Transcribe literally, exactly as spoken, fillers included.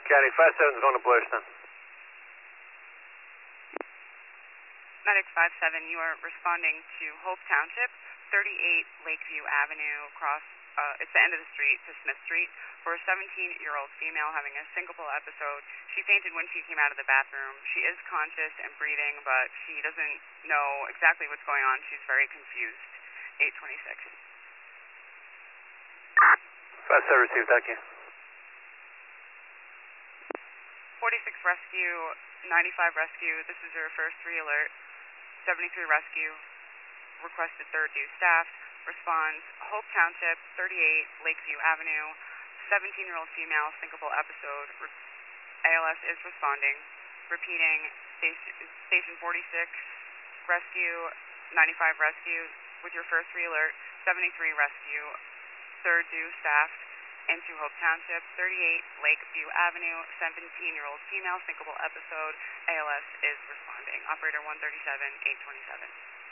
Caddy, five seven's going to Blairstown. Medic five seven, you are responding to Hope Township, thirty-eight Lakeview Avenue, across, uh, it's the end of the street to Smith Street, for a seventeen-year-old female having a syncopal episode. She fainted when she came out of the bathroom. She is conscious and breathing, but she doesn't know exactly what's going on. She's very confused. eight twenty-six. five seven received, thank you. forty-six Rescue, ninety-five Rescue, this is your first three alert. seventy-three Rescue, requested third due staff. Responds, Hope Township, thirty-eight Lakeview Avenue, seventeen-year-old female, syncopal episode. A L S is responding. Repeating, station, station forty-six Rescue, ninety-five Rescue, with your first three alert. seventy-three Rescue, third due staff. Into Hope Township, thirty-eight Lakeview Avenue, seventeen-year-old female, syncopal episode. A L S is responding. Operator one thirty-seven, eight twenty-seven.